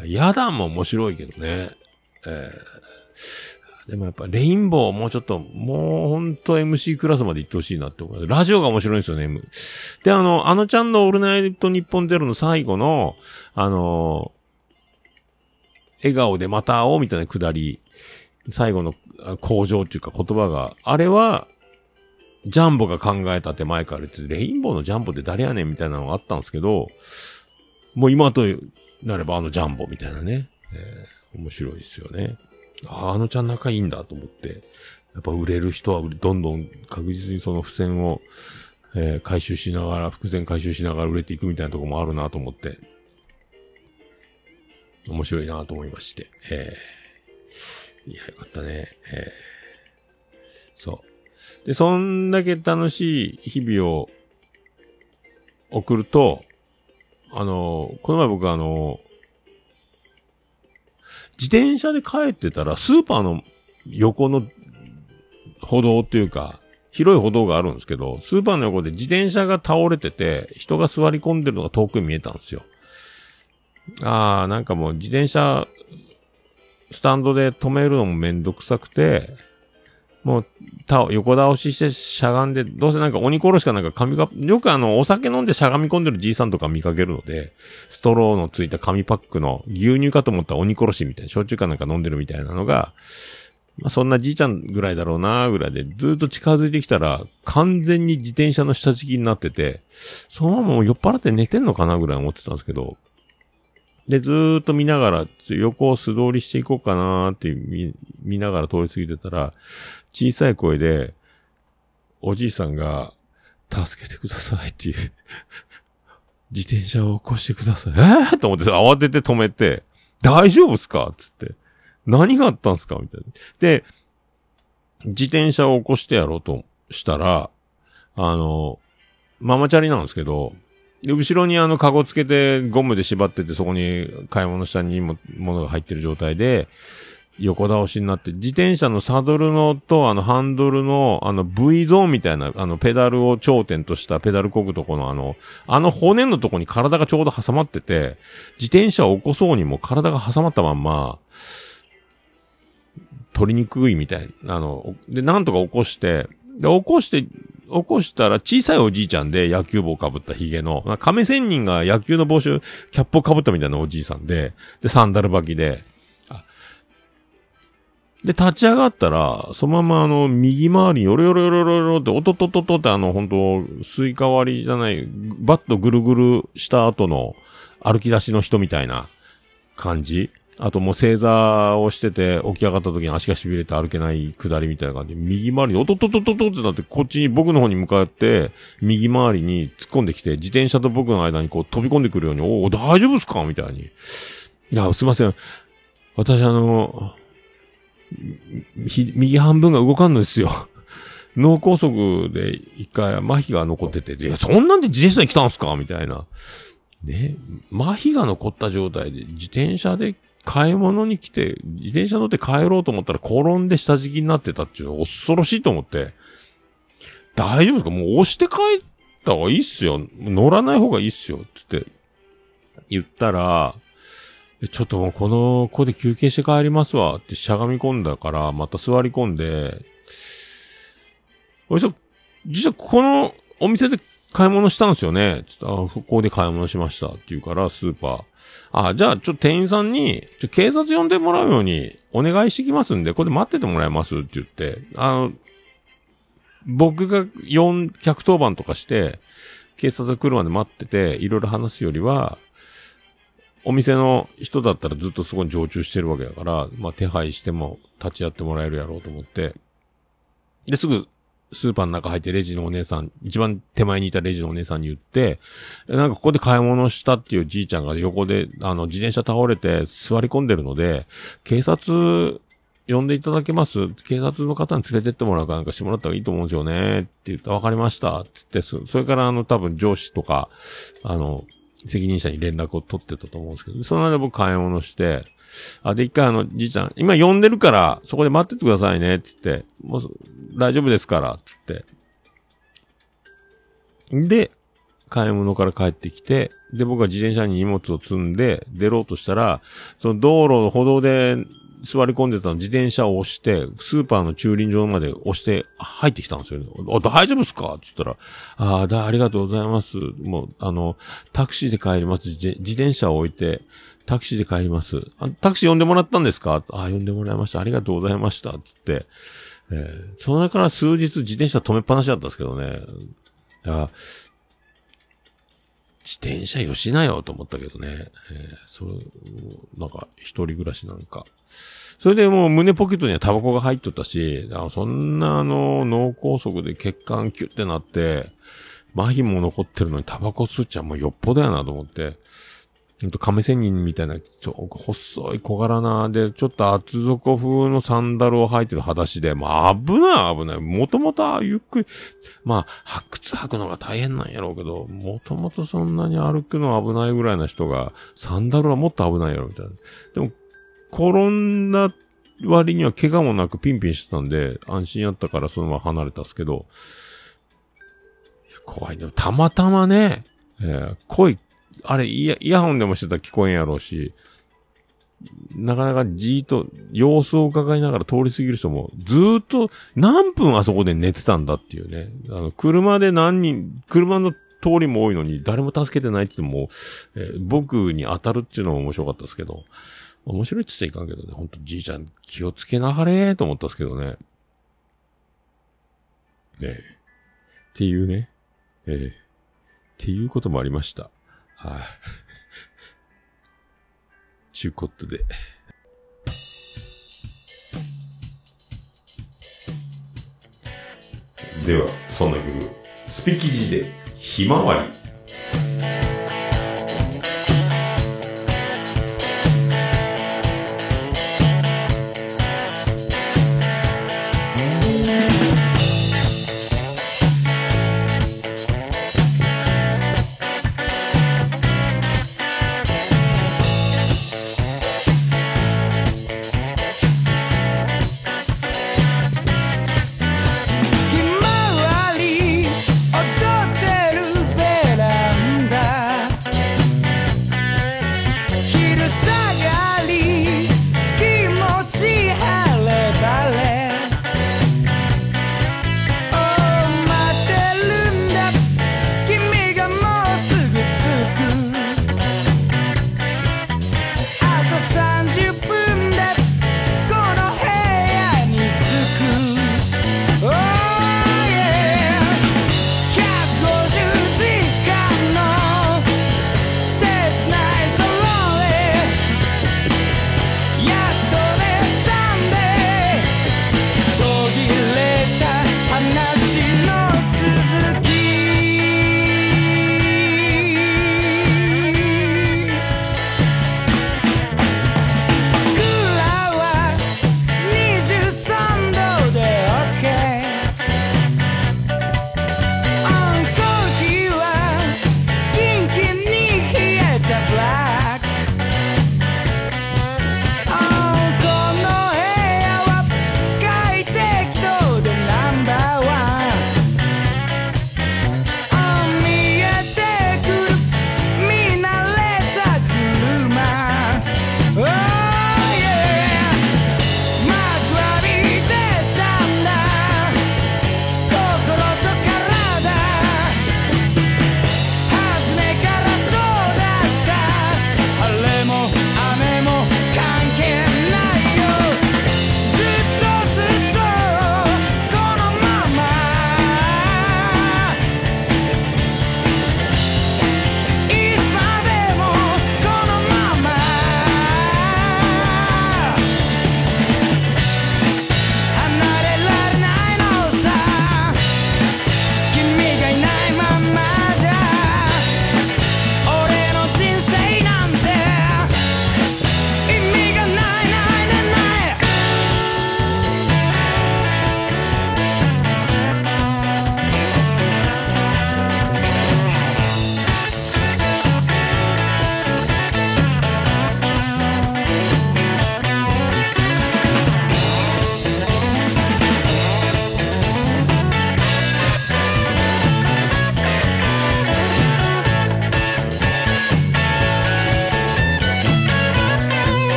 ヤダンも面白いけどね。えー、でもやっぱレインボーもうちょっと、もうほんと エムシー クラスまで行ってほしいなって思う。ラジオが面白いんですよね。で、あの、あのちゃんのオールナイトニッポンゼロの最後の、あの、笑顔でまた会おうみたいなくだり、最後の向上っていうか言葉が、あれは、ジャンボが考えたって前から言ってて、レインボーのジャンボって誰やねんみたいなのがあったんですけど、もう今となればあのジャンボみたいなね。えー、面白いですよね。あ, あのちゃん仲いいんだと思って。やっぱ売れる人はどんどん確実にその付箋を、えー、回収しながら、伏線回収しながら売れていくみたいなところもあるなと思って。面白いなと思いまして。えー、いや、よかったね。えー、そう。で、そんだけ楽しい日々を送ると、あの、この前僕あの、自転車で帰ってたら、スーパーの横の歩道っていうか、広い歩道があるんですけど、スーパーの横で自転車が倒れてて、人が座り込んでるのが遠くに見えたんですよ。あー、なんかもう自転車、スタンドで止めるのもめんどくさくて、もう、た、横倒ししてしゃがんで、どうせなんか鬼殺しかなんか紙が、よくあの、お酒飲んでしゃがみ込んでるじいさんとか見かけるので、ストローのついた紙パックの牛乳かと思ったら鬼殺しみたいな、焼酎かなんか飲んでるみたいなのが、まあ、そんなじいちゃんぐらいだろうなぐらいで、ずっと近づいてきたら、完全に自転車の下敷きになってて、そのままもう酔っ払って寝てんのかなぐらい思ってたんですけど、で、ずーっと見ながら、横を素通りしていこうかなーって見、見ながら通り過ぎてたら、小さい声で、おじいさんが、助けてくださいっていう、自転車を起こしてください。えーと思ってさ、慌てて止めて、大丈夫っすかつって。何があったんすかみたいな。で、自転車を起こしてやろうとしたら、あの、ママチャリなんですけど、で、後ろにあの、カゴつけてゴムで縛ってて、そこに買い物下にも物が入ってる状態で、横倒しになって、自転車のサドルのと、あの、ハンドルの、あの、V ゾーンみたいな、あの、ペダルを頂点としたペダル漕ぐとこのあの、あの骨のとこに体がちょうど挟まってて、自転車を起こそうにも体が挟まったまんま、取りにくいみたいな、あの、で、なんとか起こして、で、起こして、起こしたら小さいおじいちゃんで野球帽かぶったヒゲの、亀仙人が野球の帽子、キャップをかぶったみたいなおじいさんで、で、サンダル履きで、で、立ち上がったら、そのままあの、右回りにヨロヨロヨロヨロって、おととととってあの、本当スイカ割りじゃない、バッとぐるぐるした後の歩き出しの人みたいな感じ。あともう正座をしてて、起き上がった時に足が痺れて歩けない下りみたいな感じで、右回りにおとととととってなって、こっちに僕の方に向かって、右回りに突っ込んできて、自転車と僕の間にこう飛び込んでくるように、おお、大丈夫っすかみたいに。いや、すいません。私あの、右半分が動かんのですよ。脳梗塞で一回麻痺が残ってて、いや、そんなんで自転車に来たんすかみたいな。ね、麻痺が残った状態で自転車で買い物に来て、自転車乗って帰ろうと思ったら転んで下敷きになってたっていうのは恐ろしいと思って。大丈夫ですかもう押して帰った方がいいっすよ。乗らない方がいいっすよ。つって言ったら、ちょっともうこの、ここで休憩して帰りますわってしゃがみ込んだから、また座り込んで、おいしょ、実はここのお店で買い物したんですよね。つって、あ、ここで買い物しましたって言うから、スーパー。あ、じゃあちょっと店員さんに、ちょ、警察呼んでもらうようにお願いしてきますんで、これで待っててもらえますって言って、あの、僕がよんひゃくとおばんとかして、警察が来るまで待ってて、いろいろ話すよりは、お店の人だったらずっとそこに常駐してるわけだから、まあ手配しても立ち会ってもらえるやろうと思って、 で、すぐ、スーパーの中入ってレジのお姉さん、一番手前にいたレジのお姉さんに言って、なんかここで買い物したっていうじいちゃんが横で、あの、自転車倒れて座り込んでるので、警察呼んでいただけます？警察の方に連れてってもらうかなんかしてもらった方がいいと思うんですよね。って言って、わかりました。って言って、それからあの、多分上司とか、あの、責任者に連絡を取ってたと思うんですけど、その間僕買い物して、あ、で、一回あの、じいちゃん、今呼んでるから、そこで待っててくださいね、って言って、もう、大丈夫ですから、って言って。で、買い物から帰ってきて、で、僕は自転車に荷物を積んで、出ろうとしたら、その道路の歩道で座り込んでたの自転車を押して、スーパーの駐輪場まで押して、入ってきたんですよね。あ、大丈夫ですかって言ったら、ああ、だ、ありがとうございます。もう、あの、タクシーで帰ります。自転車を置いて、タクシーで帰ります。あ、タクシー呼んでもらったんですか？ああ、呼んでもらいました。ありがとうございました。つって。えー、それから数日自転車止めっぱなしだったんですけどね。だから自転車よしなよと思ったけどね。えー、それ、なんか、一人暮らしなんか。それでもう胸ポケットにはタバコが入っとったし、あそんなあの、脳梗塞で血管キュッてなって、麻痺も残ってるのにタバコ吸っちゃもうよっぽどやなと思って。ほんと亀仙人みたいな、ちょ、細い小柄な、で、ちょっと厚底風のサンダルを履いてる裸足で、まあ危ない危ない。もともとゆっくり、まあ、靴履くのが大変なんやろうけど、もともとそんなに歩くの危ないぐらいな人が、サンダルはもっと危ないやろ、みたいな。でも、転んだ割には怪我もなくピンピンしてたんで、安心やったからそのまま離れたんですけど、怖いね。たまたまね、えー、声、あれ、イヤ、イヤホンでもしてたら聞こえんやろうし、なかなかじーっと様子を伺いながら通り過ぎる人も、ずーっと何分あそこで寝てたんだっていうね。あの、車で何人、車の通りも多いのに誰も助けてないって言っても、えー、僕に当たるっていうのも面白かったですけど、面白いって言っちゃいかんけどね、ほんとじいちゃん気をつけなはれーと思ったんですけどね。ねえ。っていうね。えー、っていうこともありました。はい、あ。ちゅうことで。では、そんな曲、スピキジで、ひまわり。 ひまわり踊ってるベラ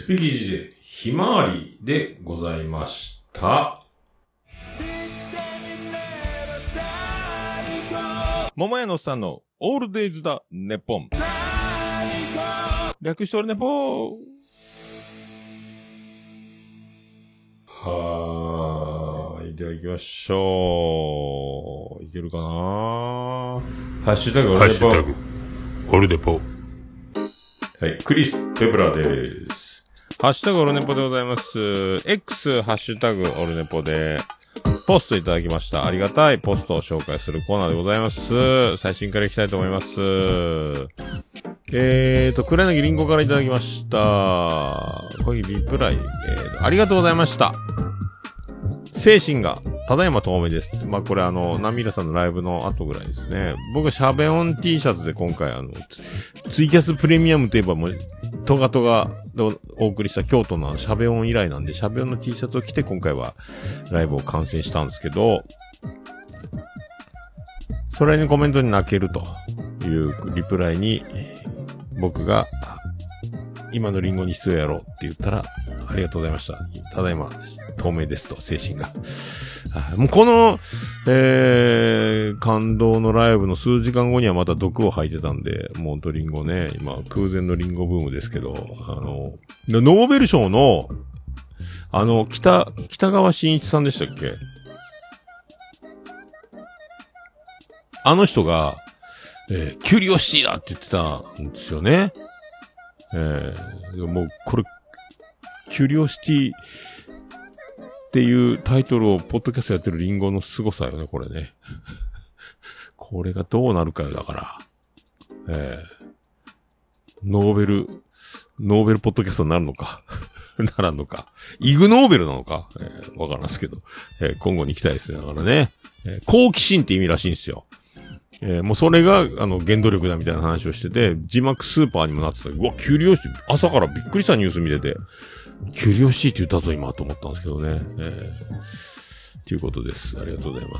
スピキジでひまわりでございました。桃屋のさんのオールデイズだネポン。略しておるネポー。はーい。では行きましょう。いけるかな。ハッシュタグオルネポ。ハッシュタグオルネポ。はい。クリス・ペプラです。ハッシュタグオルネポでございます。X ハッシュタグオルネポでポストいただきました。ありがたいポストを紹介するコーナーでございます。最新からいきたいと思います。えーと、黒柳りんごからいただきました。こういうリプライ、えー、ありがとうございました。精神が、ただいま遠目です。まあ、これあの、ナミラさんのライブの後ぐらいですね。僕、シャベオン T シャツで今回あの、ツイキャスプレミアムといえばもう、トガトガでお送りした京都のシャベオン以来なんで、シャベオンの T シャツを着て今回はライブを観戦したんですけど、それにコメントに泣けるというリプライに、僕が、今のリンゴに必要やろって言ったら、ありがとうございました。ただいま、透明ですと、精神が。もうこの、えー、感動のライブの数時間後にはまた毒を吐いてたんで、もうほんとリンゴね、今空前のリンゴブームですけど、あの、ノーベル賞の、あの、北、北川慎一さんでしたっけ？あの人が、えー、キュリオシティだって言ってたんですよね。えー、もうこれ、キュリオシティっていうタイトルをポッドキャストやってるリンゴの凄さよね、これね。これがどうなるかよ、だから。えー、ノーベル、ノーベルポッドキャストになるのか。ならんのか。イグノーベルなのか。えー、わからんですけど。えー、今後に行きたいですね。だからね。えー、好奇心って意味らしいんですよ。えー、もうそれが、あの、原動力だみたいな話をしてて、字幕スーパーにもなってた。うわ、キュリオシティ、朝からびっくりしたニュース見てて、キュリオシティって言ったぞ今と思ったんですけどね。えー、ということです。ありがとうございます。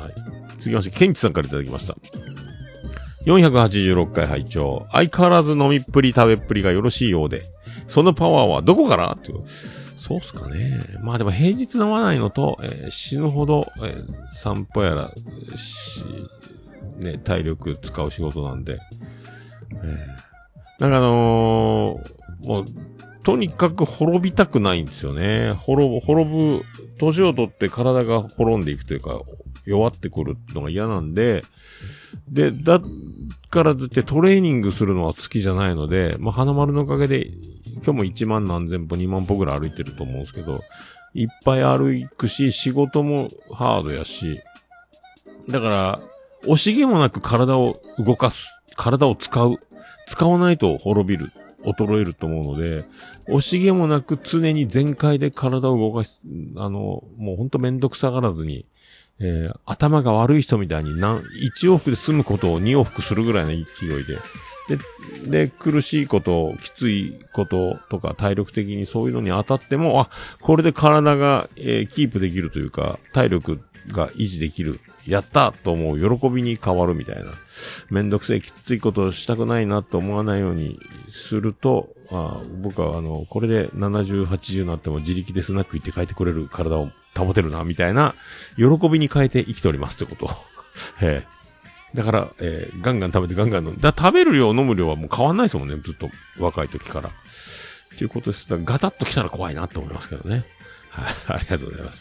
はい。続きまして、ケンチさんからいただきました。よんひゃくはちじゅうろっかい拝聴。相変わらず飲みっぷり食べっぷりがよろしいようで、そのパワーはどこからっていう。そうっすかね。まあでも平日飲まないのと、えー、死ぬほど、えー、散歩やら、し、ね、体力使う仕事なんで。えー、なんかあのー、もう、とにかく滅びたくないんですよね。滅ぶ、滅ぶ、年を取って体が滅んでいくというか、弱ってくるのが嫌なんで、で、だからといってトレーニングするのは好きじゃないので、まあ、花丸のおかげで、今日もいちまん何千歩、にまん歩ぐらい歩いてると思うんですけど、いっぱい歩くし、仕事もハードやし、だから、惜しげもなく体を動かす、体を使う、使わないと滅びる、衰えると思うので、惜しげもなく常に全開で体を動かす、あの、もうほんとめんどくさがらずに、えー、頭が悪い人みたいに何、一往復で済むことを二往復するぐらいの勢いで、で、で、苦しいこと、きついこととか体力的にそういうのに当たっても、あ、これで体が、えー、キープできるというか、体力が維持できる。やったと思う喜びに変わるみたいな。めんどくせえきついことをしたくないなと思わないようにすると、あ僕はあの、これでななじゅう、はちじゅうになっても自力でスナック行って帰ってくれる体を保てるな、みたいな、喜びに変えて生きておりますってこと。えー、だから、えー、ガンガン食べてガンガン飲む。だ食べる量、飲む量はもう変わんないですもんね、ずっと若い時から。っていうことです。だからガタッと来たら怖いなと思いますけどね。はい、ありがとうございます。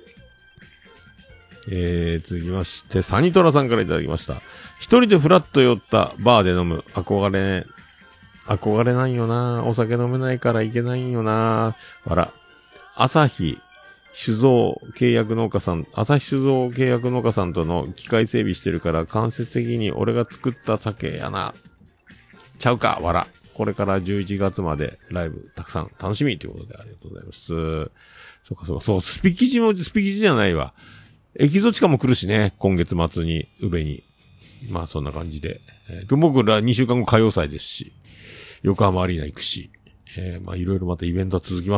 えー、続きまして、サニトラさんからいただきました。一人でフラッと寄ったバーで飲む憧れ、憧れないよな。お酒飲めないからいけないんよな。わら。朝日酒造契約農家さん、朝日酒造契約農家さんとの機械整備してるから間接的に俺が作った酒やな。ちゃうか、わら。これからじゅういちがつまでライブたくさん楽しみということでありがとうございます。そうかそうか、そう、スピキジも、スピキジじゃないわ。エキゾチカも来るしね、今月末に、宇部に。まあそんな感じで。えー、僕らにしゅうかんご歌謡祭ですし、横浜アリーナ行くし、えー、まあいろいろまたイベントは続きます。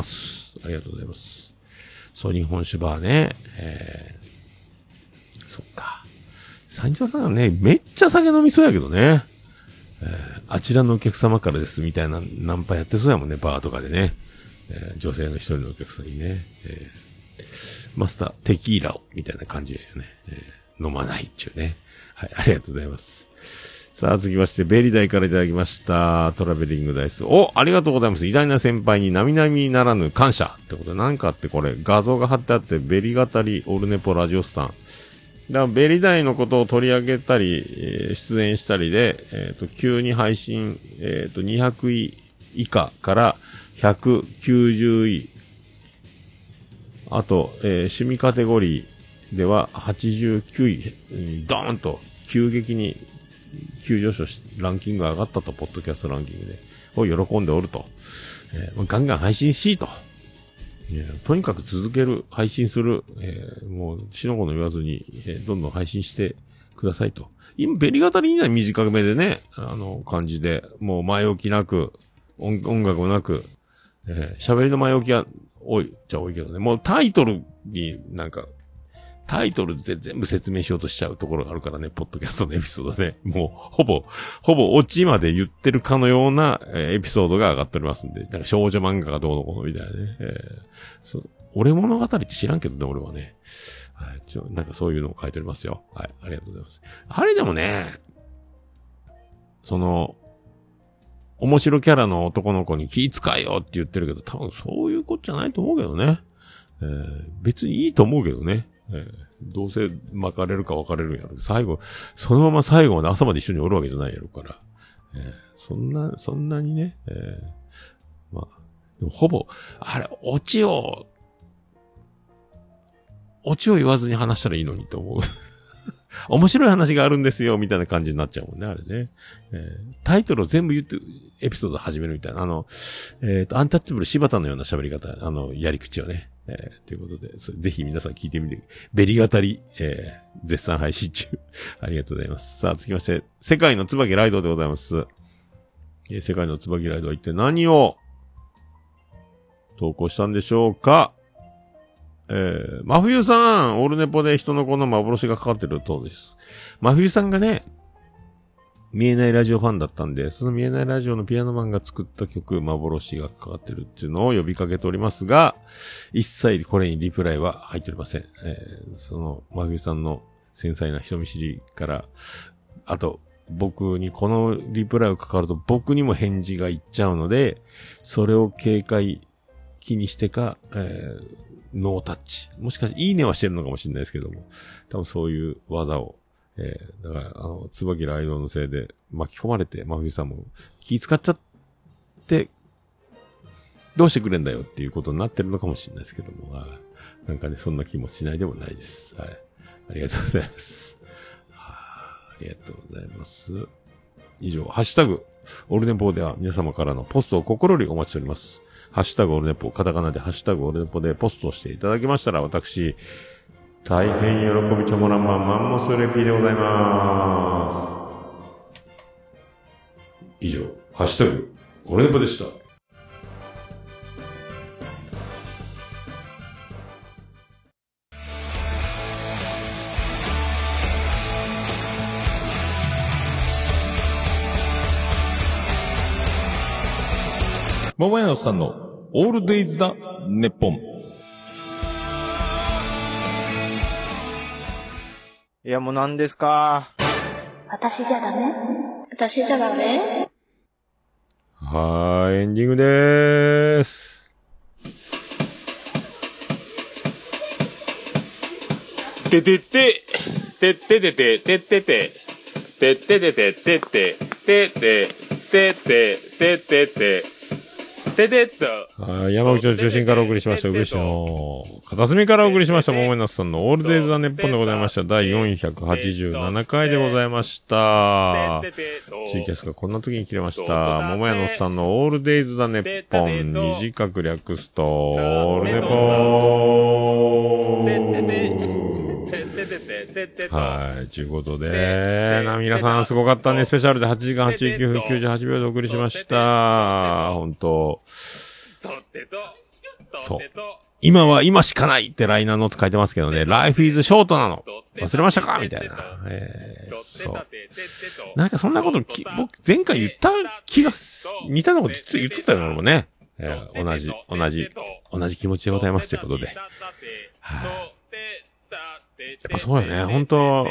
ありがとうございます。そう、日本酒バーね。えー、そっか。三条さんはね、めっちゃ酒飲みそうやけどね。 えー、あちらのお客様からですみたいなナンパやってそうやもんね、バーとかでね。えー、女性の一人のお客さんにね、えー、マスター、テキーラを、みたいな感じですよね。えー、飲まないっちゅうね。はい、ありがとうございます。さあ、続きまして、ベリダイからいただきました。トラベリングダイス。お、ありがとうございます。偉大な先輩に並々ならぬ感謝。ってことで、なんかあってこれ、画像が貼ってあって、ベリ語り、オルネポラジオスタン。だから、ベリダイのことを取り上げたり、えー、出演したりで、えっと、急に配信、えっと、にひゃくい以下からひゃくきゅうじゅうい。あと、えー、趣味カテゴリーでははちじゅうきゅうい、ドーンと急激に急上昇し、ランキングが上がったと、ポッドキャストランキングで、を喜んでおると。えー、ガンガン配信しと。えー、とにかく続ける、配信する、えー、もう、しのこの言わずに、えー、どんどん配信してくださいと。今、ベリ語りには短めでね、あの、感じで、もう前置きなく、音, 音楽もなく、えー、喋りの前置きは多い、じゃ多いけどね。もうタイトルになんか、タイトルで全部説明しようとしちゃうところがあるからね、ポッドキャストのエピソードで。もう、ほぼ、ほぼオチまで言ってるかのような、えー、エピソードが上がっておりますんで、なんか少女漫画がどうのこうのみたいなね。えー、そう、俺物語って知らんけどね、俺はね。はい、ちょ、なんかそういうのを書いておりますよ。はい、ありがとうございます。あれでもね、その、面白キャラの男の子に気遣いよって言ってるけど、多分そういうことじゃないと思うけどね。えー、別にいいと思うけどね。えー、どうせ巻かれるか別れるんやろ。最後、そのまま最後まで朝まで一緒におるわけじゃないやろから。えー、そんな、そんなにね。えー、まあ、でもほぼ、あれ、オチを、オチを言わずに話したらいいのにと思う。面白い話があるんですよ、みたいな感じになっちゃうもんね、あれね。えー、タイトルを全部言って、エピソード始めるみたいな。あの、えっと、アンタッチャブル柴田のような喋り方、あの、やり口をね。えー、ということで、それぜひ皆さん聞いてみて、ベリ語り、えー、絶賛配信中。ありがとうございます。さあ、続きまして、世界の椿ライドでございます。えー、世界の椿ライドは一体何を投稿したんでしょうか。えー、真冬さん、オルネポで人の子の幻がかかってるそうです。真冬さんがね、見えないラジオファンだったんで、その見えないラジオのピアノマンが作った曲、幻がかかってるっていうのを呼びかけておりますが、一切これにリプライは入っておりません。えー、その、真冬さんの繊細な人見知りから、あと、僕にこのリプライをかかると僕にも返事がいっちゃうので、それを警戒気にしてか、えー、ノータッチ。もしかしていいねはしてるのかもしれないですけども、多分そういう技を、えー、だから、あの、椿ライドのせいで巻き込まれて、真冬さんも気使っちゃって、どうしてくれんだよっていうことになってるのかもしれないですけども、はい、なんかね、そんな気もしないでもないです。はい。ありがとうございます。はあ、ありがとうございます。以上、ハッシュタグ、オルネポでは皆様からのポストを心よりお待ちしております。ハッシュタグオルネポ、カタカナでハッシュタグオルネポでポストをしていただきましたら、私、大変喜びちょもらんまんマンモスレピーでございます。以上、ハッシュタグオルネポでした。桃屋のさんのオールデイズだネッポン。 いや、もう何ですか。 私じゃダメ？私じゃダメ？ はーい、エンディングでーす。 ててて、てててて、ててて、てててて、ててて、ててて、ててて、ててっと。 はい、山口の中心からお送りしました。宇部市の片隅からお送りしました。桃井那須さんのオールデイズ・ザ・ネッポンでございました。だいよんひゃくはちじゅうななかいでございました。地域ですがこんな時に切れました。桃井那須さんのオールデイズ・ザ・ネッポン、短く略すと、オールネポー。はい、ということで、な、皆さんすごかったね。スペシャルではちじかんはちじゅうきゅうふんきゅうじゅうはちびょうでお送りしました。本当そう。 今は今しかないってライナーノーツ書いてますけどね、Life is short なの。忘れましたかみたいな。えー、そう。なんかそんなことき、僕前回言った気がす、似たようなこと言ってたよ、俺もね。えー、同じ、同じ、同じ気持ちでございますということで。はい、あ、やっぱそうよね、本当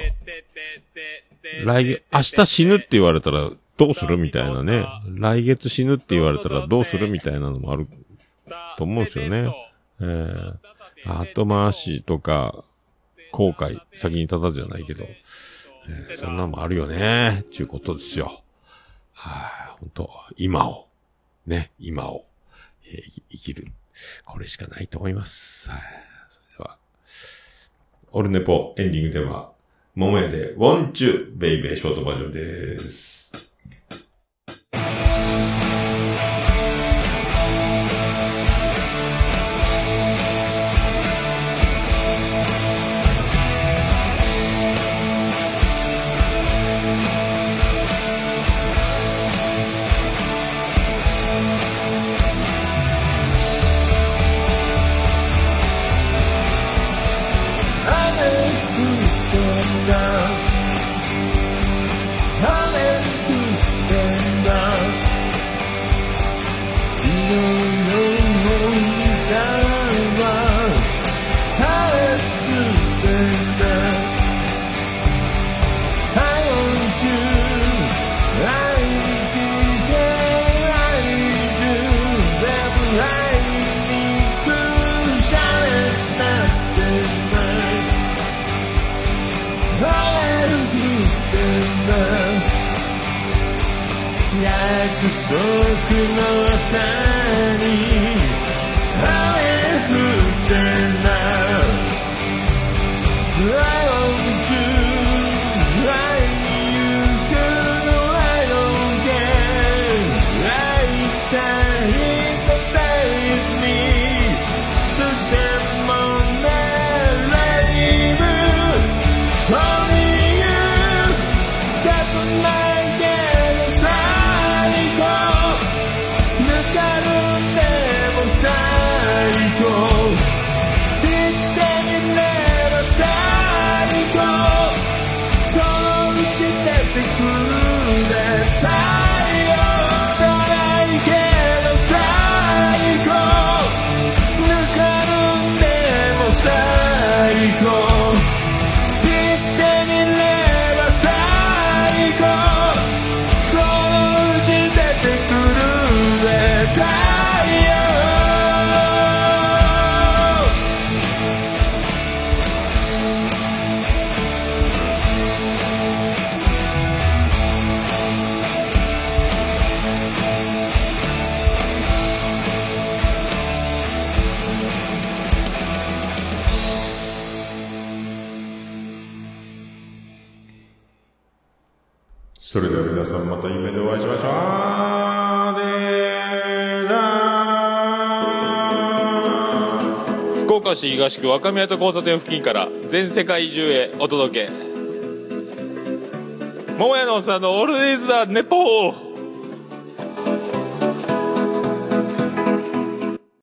来、明日死ぬって言われたらどうするみたいなね。来月死ぬって言われたらどうするみたいなのもあると思うんですよね。えー、後回しとか、後悔、先に立たずじゃないけど、えー、そんなのもあるよね、ちゅうことですよ。はい、本当今を、ね、今を、えー、生きる。これしかないと思います。はい、それでは、オルネポエンディングでは、桃屋で、ウォンチューベイベーショートバージョンです。 約束の朝に雨降ってな I want to I need you I don't care 会いたいと save me 捨てもね Live Only you たくないけどさそれでは皆さんまた夢でお会いしましょう。あーでーだー。 福岡市東区若宮と交差点付近から全世界中へお届け。桃屋のおっさんのオールディーズ・ザ・ネポー。